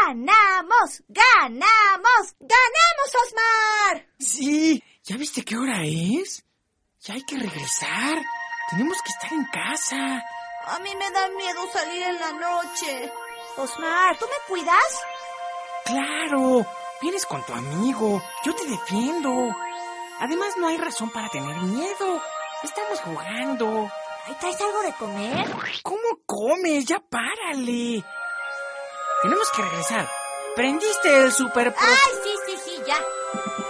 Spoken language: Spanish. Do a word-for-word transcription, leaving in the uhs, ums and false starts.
¡Ganamos! ¡Ganamos! ¡Ganamos, Osmar! Sí, ¿ya viste qué hora es? Ya hay que regresar. Tenemos que estar en casa. A mí me da miedo salir en la noche. Osmar, ¿tú me cuidas? Claro, vienes con tu amigo. Yo te defiendo. Además, no hay razón para tener miedo. Estamos jugando. ¿Ahí traes algo de comer? ¿Cómo comes? Ya párale. Tenemos que regresar. ¿Prendiste el super... Ay, sí, sí, sí, ya.